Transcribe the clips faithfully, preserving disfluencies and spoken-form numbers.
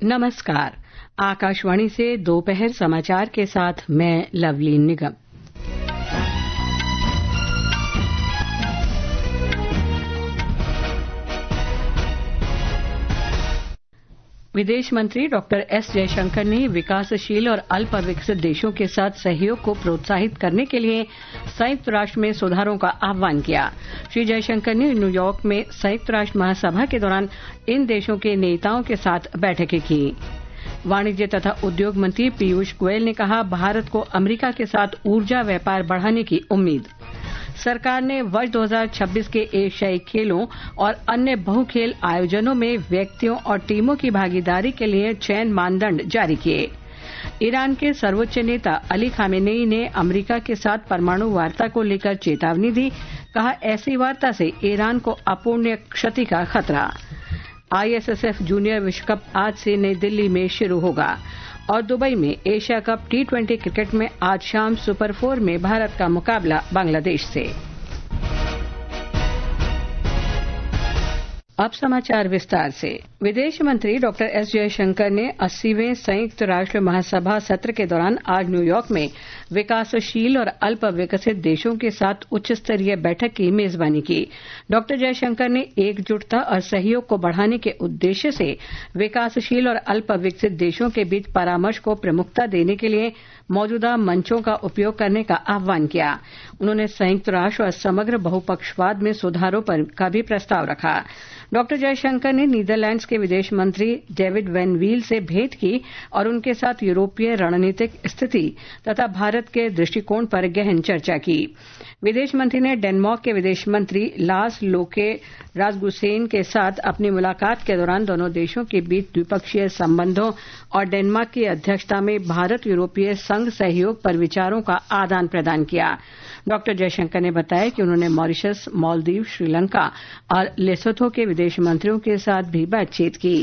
नमस्कार। आकाशवाणी से दोपहर समाचार के साथ मैं लवलीन निगम। विदेश मंत्री डॉक्टर एस जयशंकर ने विकासशील और अल्प विकसित देशों के साथ सहयोग को प्रोत्साहित करने के लिए संयुक्त राष्ट्र में सुधारों का आह्वान किया। श्री जयशंकर ने न्यूयॉर्क में संयुक्त राष्ट्र महासभा के दौरान इन देशों के नेताओं के साथ बैठकें की। वाणिज्य तथा उद्योग मंत्री पीयूष गोयल ने कहा, भारत को अमेरिका के साथ ऊर्जा व्यापार बढ़ाने की उम्मीद। सरकार ने वर्ष दो हज़ार छब्बीस के एशियाई खेलों और अन्य बहुखेल आयोजनों में व्यक्तियों और टीमों की भागीदारी के लिए चयन मानदंड जारी किए। ईरान के सर्वोच्च नेता अली खामेनेई ने अमेरिका के साथ परमाणु वार्ता को लेकर चेतावनी दी। कहा, ऐसी वार्ता से ईरान को अपूर्णीय क्षति का खतरा। आईएसएसएफ जूनियर विश्व कप आज से नई दिल्ली में शुरू होगा और दुबई में Asia cup T twenty cricket में आज शाम सुपर फोर में भारत का मुकाबला बांग्लादेश से। अब समाचार विस्तार से। विदेश मंत्री डॉक्टर एस जयशंकर ने अस्सीवें संयुक्त राष्ट्र महासभा सत्र के दौरान आज न्यूयॉर्क में विकासशील और अल्प विकसित देशों के साथ उच्च स्तरीय बैठक की मेजबानी की। डॉक्टर जयशंकर ने एकजुटता और सहयोग को बढ़ाने के उद्देश्य से विकासशील और अल्प विकसित देशों के बीच परामर्श को प्रमुखता देने के लिए मौजूदा मंचों का उपयोग करने का आह्वान किया। उन्होंने संयुक्त राष्ट्र और समग्र बहुपक्षवाद में सुधारों पर का भी प्रस्ताव रखा। डॉक्टर जयशंकर ने नीदरलैंड्स के विदेश मंत्री डेविड वैन वील से भेंट की और उनके साथ यूरोपीय रणनीतिक स्थिति तथा भारत के दृष्टिकोण पर गहन चर्चा की। विदेश मंत्री ने डेनमार्क के विदेश मंत्री लास लोके रासमुसेन के साथ अपनी मुलाकात के दौरान दोनों देशों के बीच द्विपक्षीय संबंधों और डेनमार्क की अध्यक्षता में भारत यूरोपीय संघ सहयोग पर विचारों का आदान प्रदान किया। डॉक्टर जयशंकर ने बताया कि उन्होंने मॉरिशस, मालदीव, श्रीलंका और लेसोथो के विदेश मंत्रियों के साथ भी बातचीत की।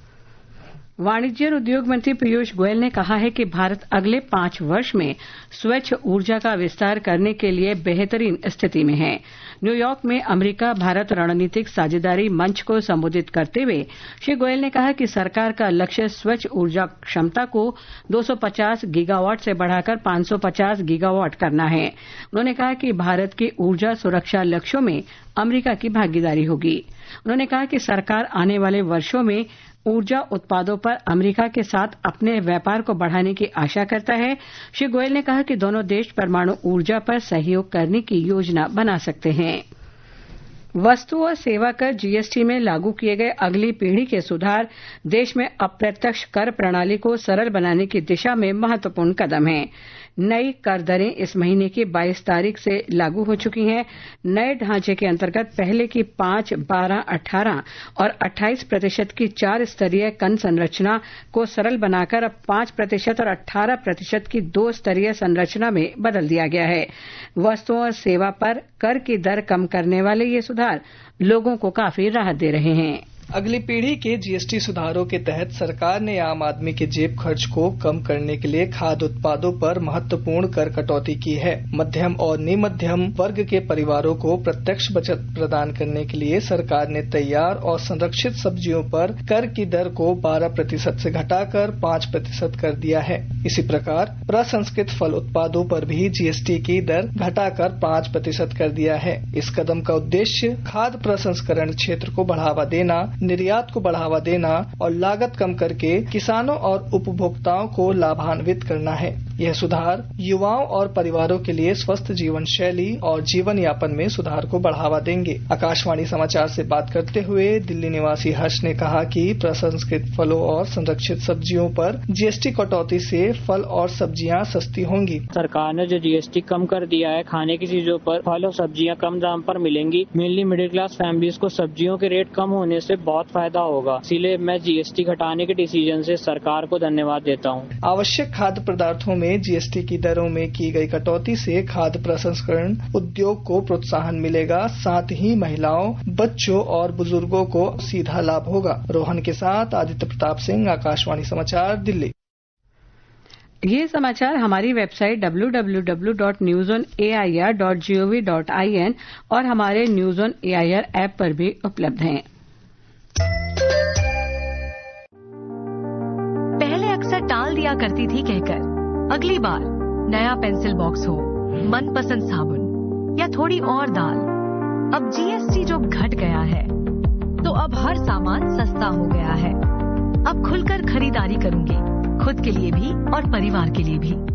वाणिज्य और उद्योग मंत्री पीयूष गोयल ने कहा है कि भारत अगले पांच वर्ष में स्वच्छ ऊर्जा का विस्तार करने के लिए बेहतरीन स्थिति में है। न्यूयॉर्क में अमेरिका भारत रणनीतिक साझेदारी मंच को संबोधित करते हुए श्री गोयल ने कहा कि सरकार का लक्ष्य स्वच्छ ऊर्जा क्षमता को दो सौ पचास गीगावाट से बढ़ाकर पांच सौ पचास गीगावाट करना है। उन्होंने कहा कि भारत की ऊर्जा सुरक्षा लक्ष्यों में अमेरिका की भागीदारी होगी। उन्होंने कहा कि सरकार आने वाले वर्षों में ऊर्जा उत्पादों पर अमेरिका के साथ अपने व्यापार को बढ़ाने की आशा करता है। श्री गोयल ने कहा कि दोनों देश परमाणु ऊर्जा पर सहयोग करने की योजना बना सकते हैं। वस्तु और सेवा कर जीएसटी में लागू किए गए अगली पीढ़ी के सुधार देश में अप्रत्यक्ष कर प्रणाली को सरल बनाने की दिशा में महत्वपूर्ण कदम हैं। नई कर दरें इस महीने की बाईस तारीख से लागू हो चुकी हैं। नए ढांचे के अंतर्गत पहले की पांच, बारह, अठारह और अट्ठाईस प्रतिशत की चार स्तरीय कर संरचना को सरल बनाकर अब पांच प्रतिशत और अठारह प्रतिशत की दो स्तरीय संरचना में बदल दिया गया है। वस्तुओं और सेवा पर कर की दर कम करने वाले ये सुधार लोगों को काफी राहत दे रहे हैं। अगली पीढ़ी के जीएसटी सुधारों के तहत सरकार ने आम आदमी के जेब खर्च को कम करने के लिए खाद्य उत्पादों पर महत्वपूर्ण कर कटौती की है। मध्यम और निमध्यम वर्ग के परिवारों को प्रत्यक्ष बचत प्रदान करने के लिए सरकार ने तैयार और संरक्षित सब्जियों पर कर की दर को बारह प्रतिशत से घटाकर पांच प्रतिशत कर दिया है। इसी प्रकार प्रसंस्कृत फल उत्पादों पर भी जीएसटी की दर घटाकर पांच प्रतिशत कर दिया है। इस कदम का उद्देश्य खाद्य प्रसंस्करण क्षेत्र को बढ़ावा देना, निर्यात को बढ़ावा देना और लागत कम करके किसानों और उपभोक्ताओं को लाभान्वित करना है। यह सुधार युवाओं और परिवारों के लिए स्वस्थ जीवन शैली और जीवन यापन में सुधार को बढ़ावा देंगे। आकाशवाणी समाचार से बात करते हुए दिल्ली निवासी हर्ष ने कहा कि प्रसंस्कृत फलों और संरक्षित सब्जियों पर जीएसटी कटौती से फल और सब्जियां सस्ती होंगी। सरकार ने जो जीएसटी कम कर दिया है, खाने की चीजों पर फल और सब्जियां कम दाम पर मिलेंगी। मेनली मिडिल क्लास फैमिलीज को सब्जियों के रेट कम होने से बहुत फायदा होगा। इसीलिए मैं जीएसटी घटाने के डिसीजन से सरकार को धन्यवाद देता हूँ। आवश्यक खाद्य पदार्थों में जीएसटी की दरों में की गई कटौती से खाद्य प्रसंस्करण उद्योग को प्रोत्साहन मिलेगा। साथ ही महिलाओं, बच्चों और बुजुर्गों को सीधा लाभ होगा। रोहन के साथ आदित्य प्रताप सिंह, आकाशवाणी समाचार, दिल्ली। ये समाचार हमारी website W W W dot news on A I R dot G O V dot I N और हमारे news on A I R app पर भी उपलब्ध हैं। अक्सर टाल दिया करती थी कहकर अगली बार नया पेंसिल बॉक्स हो, मनपसंद साबुन या थोड़ी और दाल। अब जीएसटी जो घट गया है तो अब हर सामान सस्ता हो गया है। अब खुलकर खरीदारी करूंगी, खुद के लिए भी और परिवार के लिए भी।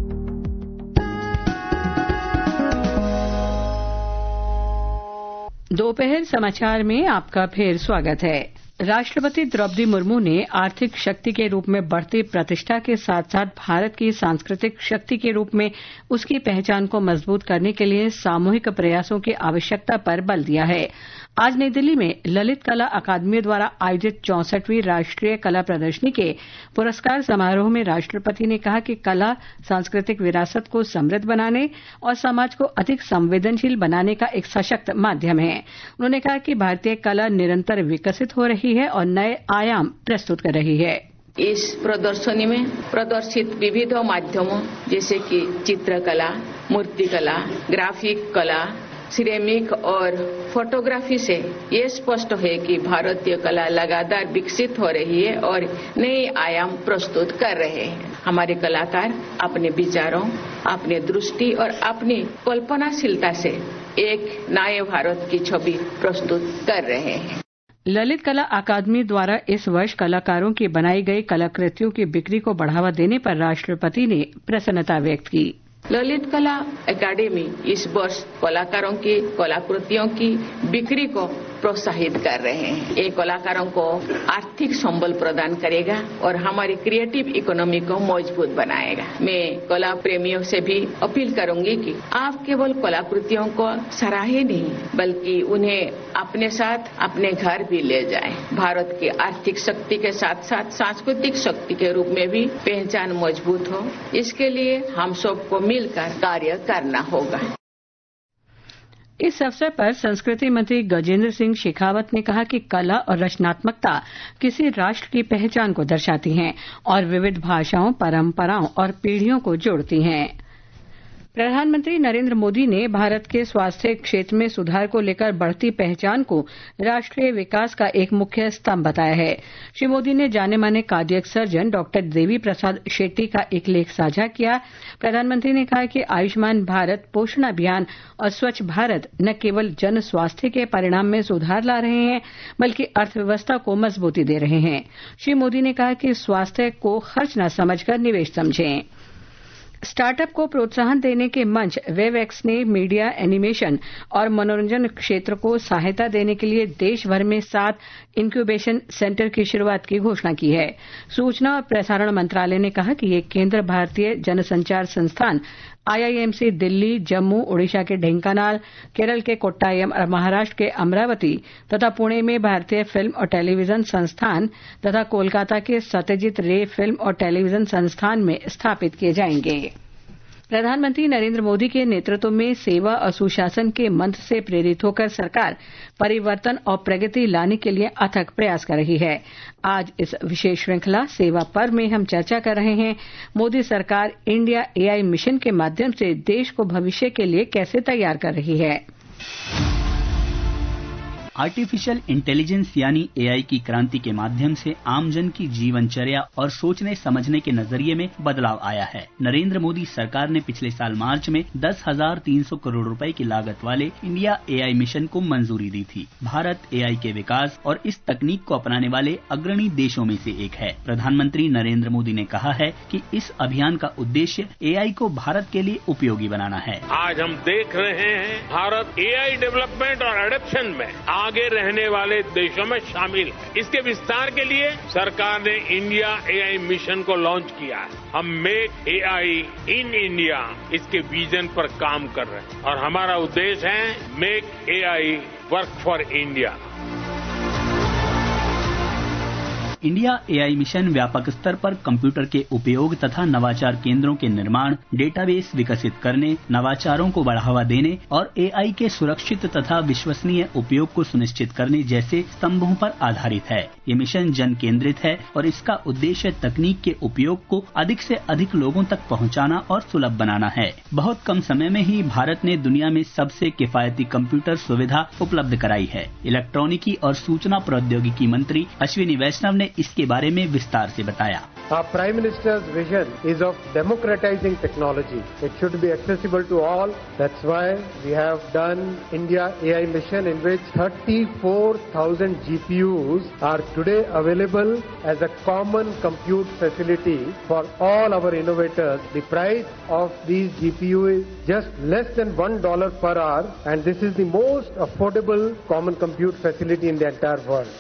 दोपहर समाचार में आपका फिर स्वागत है। राष्ट्रपति द्रौपदी मुर्मू ने आर्थिक शक्ति के रूप में बढ़ती प्रतिष्ठा के साथ साथ भारत की सांस्कृतिक शक्ति के रूप में उसकी पहचान को मजबूत करने के लिए सामूहिक प्रयासों की आवश्यकता पर बल दिया है। आज नई दिल्ली में ललित कला अकादमी द्वारा आयोजित चौसठवीं राष्ट्रीय कला प्रदर्शनी के पुरस्कार समारोह में राष्ट्रपति ने कहा कि कला सांस्कृतिक विरासत को समृद्ध बनाने और समाज को अधिक संवेदनशील बनाने का एक सशक्त माध्यम है। उन्होंने कहा कि भारतीय कला निरंतर विकसित हो रही है और नए आयाम प्रस्तुत कर रही है। इस प्रदर्शनी में प्रदर्शित विविध माध्यमों जैसे कि चित्रकला, मूर्तिकला, ग्राफिक कला, सिरेमिक और फोटोग्राफी से ये स्पष्ट है कि भारतीय कला लगातार विकसित हो रही है और नए आयाम प्रस्तुत कर रहे हैं। हमारे कलाकार अपने विचारों, अपने दृष्टि और अपनी कल्पनाशीलता से एक नए भारत की छवि प्रस्तुत कर रहे हैं। ललित कला अकादमी द्वारा इस वर्ष कलाकारों की बनाई गई कलाकृतियों की बिक्री को बढ़ावा देने पर राष्ट्रपति ने प्रसन्नता व्यक्त की। ललित कला एकेडमी इस वर्ष कलाकारों की कलाकृतियों की बिक्री को प्रोत्साहित कर रहे हैं। ये कलाकारों को आर्थिक संबल प्रदान करेगा और हमारी क्रिएटिव इकोनॉमी को मजबूत बनाएगा। मैं कला प्रेमियों से भी अपील करूंगी कि आप केवल कलाकृतियों को सराहे नहीं बल्कि उन्हें अपने साथ अपने घर भी ले जाएं। भारत की आर्थिक शक्ति के साथ साथ सांस्कृतिक शक्ति के रूप में भी पहचान मजबूत हो, इसके लिए हम सबको मिलकर कार्य करना होगा। इस अवसर पर संस्कृति मंत्री गजेंद्र सिंह शेखावत ने कहा कि कला और रचनात्मकता किसी राष्ट्र की पहचान को दर्शाती हैं और विविध भाषाओं, परंपराओं और पीढ़ियों को जोड़ती हैं। प्रधानमंत्री नरेंद्र मोदी ने भारत के स्वास्थ्य क्षेत्र में सुधार को लेकर बढ़ती पहचान को राष्ट्रीय विकास का एक मुख्य स्तंभ बताया है। श्री मोदी ने जाने माने cardiac surgeon doctor Devi Prasad Shetty का एक लेख साझा किया। प्रधानमंत्री ने कहा कि आयुष्मान भारत, पोषण अभियान और स्वच्छ भारत न केवल जन स्वास्थ्य के परिणाम में सुधार ला रहे हैं बल्कि अर्थव्यवस्था को मजबूती दे रहे हैं। श्री मोदी ने कहा कि स्वास्थ्य को खर्च न समझकर निवेश समझें। स्टार्टअप को प्रोत्साहन देने के मंच वेवएक्स ने मीडिया, एनिमेशन और मनोरंजन क्षेत्र को सहायता देने के लिए देश भर में सात इंक्यूबेशन सेंटर की शुरुआत की घोषणा की है। सूचना और प्रसारण मंत्रालय ने कहा कि ये केंद्र भारतीय जनसंचार संस्थान आईआईएमसी दिल्ली, जम्मू, ओडिशा के ढेंकानाल, केरल के कोट्टायम और महाराष्ट्र के अमरावती तथा पुणे में भारतीय फिल्म और टेलीविजन संस्थान तथा कोलकाता के सत्यजीत रे फिल्म और टेलीविजन संस्थान में स्थापित किए जाएंगे। प्रधानमंत्री नरेंद्र मोदी के नेतृत्व में सेवा और सुशासन के मंत्र से प्रेरित होकर सरकार परिवर्तन और प्रगति लाने के लिए अथक प्रयास कर रही है। आज इस विशेष श्रृंखला सेवा पर्व में हम चर्चा कर रहे हैं मोदी सरकार इंडिया एआई मिशन के माध्यम से देश को भविष्य के लिए कैसे तैयार कर रही है। आर्टिफिशियल इंटेलिजेंस यानी एआई की क्रांति के माध्यम से आमजन की जीवनचर्या और सोचने समझने के नजरिए में बदलाव आया है। नरेंद्र मोदी सरकार ने पिछले साल मार्च में दस हजार तीन सौ करोड़ रुपए की लागत वाले इंडिया एआई मिशन को मंजूरी दी थी। भारत एआई के विकास और इस तकनीक को अपनाने वाले अग्रणी देशों में से एक है। प्रधानमंत्री नरेंद्र मोदी ने कहा है कि इस अभियान का उद्देश्य एआई को भारत के लिए उपयोगी बनाना है। आज हम देख रहे हैं भारत एआई डेवलपमेंट और एडॉप्शन में आगे रहने वाले देशों में शामिल है। इसके विस्तार के लिए सरकार ने इंडिया एआई मिशन को लॉन्च किया है। हम मेक एआई इन इंडिया इसके विजन पर काम कर रहे हैं और हमारा उद्देश्य है make AI work for India. India AI mission व्यापक स्तर पर कंप्यूटर के उपयोग तथा नवाचार केंद्रों के निर्माण, डेटाबेस विकसित करने, नवाचारों को बढ़ावा देने और एआई के सुरक्षित तथा विश्वसनीय उपयोग को सुनिश्चित करने जैसे स्तंभों पर आधारित है। ये मिशन जन केंद्रित है और इसका उद्देश्य तकनीक के उपयोग को अधिक से अधिक लोगों तक पहुंचाना और सुलभ बनाना है। बहुत कम समय में ही भारत ने दुनिया में सबसे किफायती कंप्यूटर सुविधा उपलब्ध कराई है। इलेक्ट्रॉनिकी और सूचना प्रौद्योगिकी मंत्री अश्विनी वैष्णव ने इसके बारे में विस्तार से बताया। Our Prime Minister's vision is of democratizing technology. It should be accessible to all. That's why we have done India A I mission, in which thirty-four thousand G P Us are today available as a common compute facility for all our innovators. The price of these G P U is just less than one dollar per hour, and this is the most affordable common compute facility in the entire world.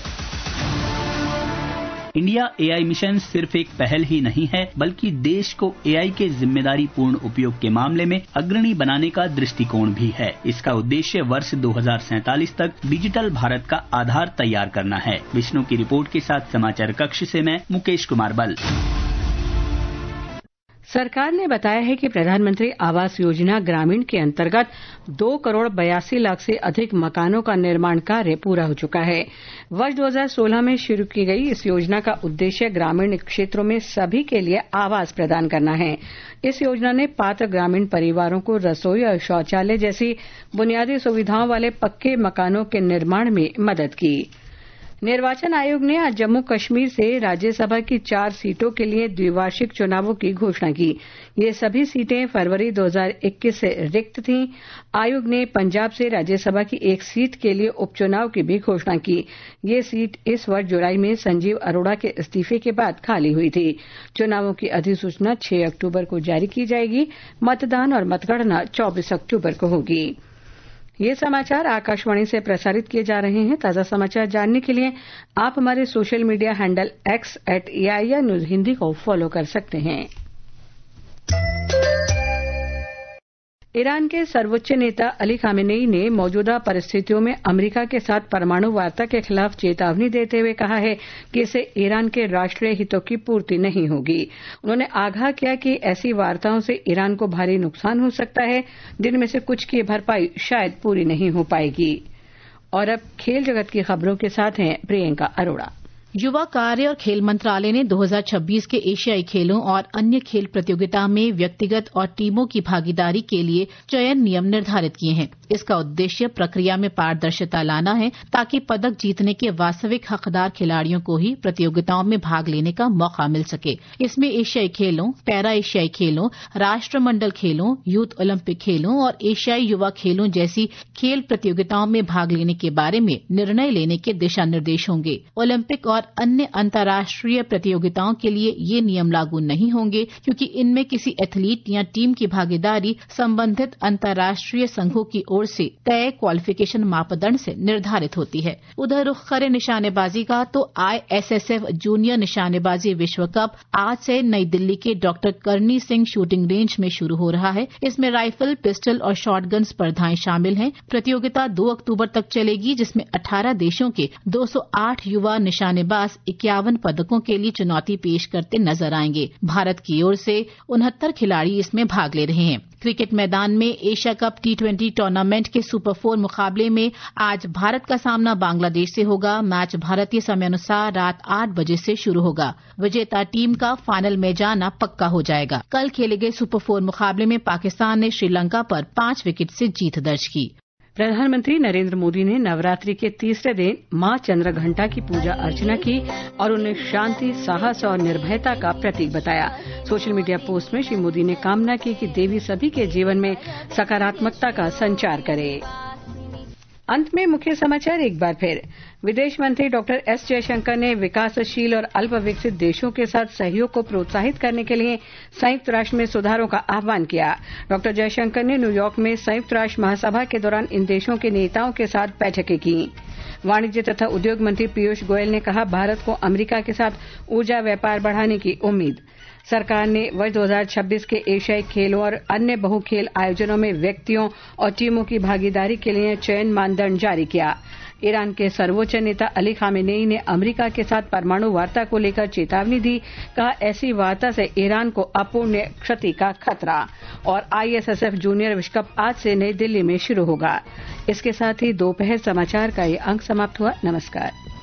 India AI mission सिर्फ एक पहल ही नहीं है, बल्कि देश को AI के जिम्मेदारी पूर्ण उपयोग के मामले में अग्रणी बनाने का दृष्टिकोण भी है। इसका उद्देश्य वर्ष दो हज़ार सैंतालीस तक डिजिटल भारत का आधार तैयार करना है। विष्णु की रिपोर्ट के साथ समाचार कक्ष से मैं मुकेश कुमार बल। सरकार ने बताया है कि प्रधानमंत्री आवास योजना ग्रामीण के अंतर्गत दो करोड़ बयासी लाख से अधिक मकानों का निर्माण कार्य पूरा हो चुका है। वर्ष दो हज़ार सोलह में शुरू की गई इस योजना का उद्देश्य ग्रामीण क्षेत्रों में सभी के लिए आवास प्रदान करना है। इस योजना ने पात्र ग्रामीण परिवारों को रसोई और शौचालय जैसी बुनियादी सुविधाओं वाले पक्के मकानों के निर्माण में मदद की। निर्वाचन आयोग ने आज जम्मू कश्मीर से राज्यसभा की चार सीटों के लिए द्विवार्षिक चुनावों की घोषणा की। ये सभी सीटें फरवरी दो हज़ार इक्कीस से रिक्त थीं। आयोग ने पंजाब से राज्यसभा की एक सीट के लिए उपचुनाव की भी घोषणा की। ये सीट इस वर्ष जुलाई में संजीव अरोड़ा के इस्तीफे के बाद खाली हुई थी। चुनावों की अधिसूचना छह अक्टूबर को जारी की जाएगी। मतदान और मतगणना चौबीस अक्टूबर को होगी। ये समाचार आकाशवाणी से प्रसारित किए जा रहे हैं। ताजा समाचार जानने के लिए आप हमारे social media handle X at AIR news Hindi को फॉलो कर सकते हैं। ईरान के सर्वोच्च नेता अली खामेनेई ने मौजूदा परिस्थितियों में अमेरिका के साथ परमाणु वार्ता के खिलाफ चेतावनी देते हुए कहा है कि इससे ईरान के राष्ट्रीय हितों की पूर्ति नहीं होगी। उन्होंने आगाह किया कि ऐसी वार्ताओं से ईरान को भारी नुकसान हो सकता है, जिनमें से कुछ की भरपाई शायद पूरी नहीं हो पाएगी। और अब खेल जगत की खबरों के साथ हैं प्रियंका अरोड़ा। युवा कार्य और खेल मंत्रालय ने दो हज़ार छब्बीस के एशियाई खेलों और अन्य खेल प्रतियोगिता में व्यक्तिगत और टीमों की भागीदारी के लिए चयन नियम निर्धारित किए हैं। इसका उद्देश्य प्रक्रिया में पारदर्शिता लाना है, ताकि पदक जीतने के वास्तविक हकदार खिलाड़ियों को ही प्रतियोगिताओं में भाग लेने का मौका मिल सके। इसमें एशियाई खेलों, पैरा एशियाई खेलों, राष्ट्रमंडल खेलों, यूथ ओलंपिक खेलों और एशियाई युवा खेलों जैसी खेल प्रतियोगिताओं में भाग लेने के बारे में निर्णय लेने के दिशा निर्देश होंगे। ओलंपिक और अन्य अंतर्राष्ट्रीय प्रतियोगिताओं के लिए ये नियम लागू नहीं होंगे, क्योंकि इनमें किसी एथलीट या टीम की भागीदारी संबंधित अंतर्राष्ट्रीय संघों की ओर से तय क्वालिफिकेशन मापदंड से निर्धारित होती है। उधर रुख करे निशानेबाजी का तो आईएसएसएफ जूनियर निशानेबाजी विश्व कप आज से नई दिल्ली के डॉक्टर करनी सिंह शूटिंग रेंज में शुरू हो रहा है। इसमें राइफल, पिस्टल और शॉटगन स्पर्धाएं शामिल हैं। प्रतियोगिता दो अक्टूबर तक चलेगी, जिसमें अठारह देशों के दो सौ आठ युवा निशानेबाज इक्यावन पदकों के लिए चुनौती पेश करते नजर आएंगे। भारत की ओर से उनहत्तर खिलाड़ी इसमें भाग ले रहे हैं। क्रिकेट मैदान में Asia cup T twenty tournament के सुपर फोर मुकाबले में आज भारत का सामना बांग्लादेश से होगा। मैच भारतीय समय अनुसार रात आठ बजे से शुरू होगा। विजेता टीम का फाइनल में जाना पक्का हो जाएगा। कल खेले गए सुपर फोर मुकाबले में पाकिस्तान ने श्रीलंका पर पांच विकेट से जीत दर्ज की। प्रधानमंत्री नरेंद्र मोदी ने नवरात्रि के तीसरे दिन मां चंद्रघंटा की पूजा अर्चना की और उन्हें शांति, साहस और निर्भयता का प्रतीक बताया। सोशल मीडिया पोस्ट में श्री मोदी ने कामना की कि देवी सभी के जीवन में सकारात्मकता का संचार करे। अंत में मुख्य समाचार एक बार फिर। विदेश मंत्री डॉक्टर एस जयशंकर ने विकासशील और अल्प विकसित देशों के साथ सहयोग को प्रोत्साहित करने के लिए संयुक्त राष्ट्र में सुधारों का आह्वान किया। डॉक्टर जयशंकर ने न्यूयॉर्क में संयुक्त राष्ट्र महासभा के दौरान इन देशों के नेताओं के साथ बैठकें की। वाणिज्य तथा उद्योग मंत्री पीयूष गोयल ने कहा, भारत को अमेरिका के साथ ऊर्जा व्यापार बढ़ाने की उम्मीद। सरकार ने वर्ष दो हज़ार छब्बीस के एशियाई खेलों और अन्य बहु खेल आयोजनों में व्यक्तियों और टीमों की भागीदारी के लिए चयन मानदंड जारी किया। ईरान के सर्वोच्च नेता अली खामेनेई ने अमेरिका के साथ परमाणु वार्ता को लेकर चेतावनी दी। कहा, ऐसी वार्ता से ईरान को अपूर्णीय क्षति का खतरा। और आईएसएसएफ जूनियर विश्व कप आज से नई दिल्ली में शुरू होगा। इसके साथ ही दोपहर समाचार का ये अंक समाप्त हुआ। नमस्कार।